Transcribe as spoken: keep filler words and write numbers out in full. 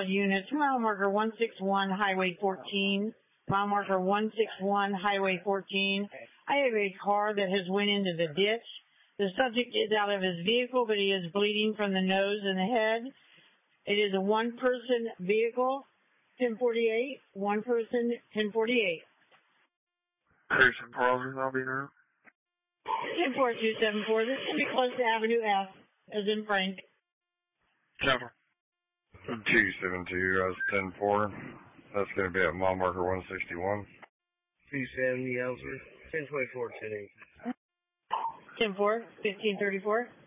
all units. Mile marker one six one, Highway fourteen. Mile marker one six one, Highway fourteen. I have a car that has went into the ditch. The subject is out of his vehicle, but he is bleeding from the nose and the head. It is a one-person vehicle, ten forty-eight. One person, ten forty-eight. Station Providence, I'll be there. ten four two seven four. This should be close to Avenue F, as in Frank. Jennifer. two seven two, that's ten four. That's going to be at mile marker one sixty-one. two seventy, Ellsworth. ten twenty-four, ten eight. ten four, fifteen thirty-four.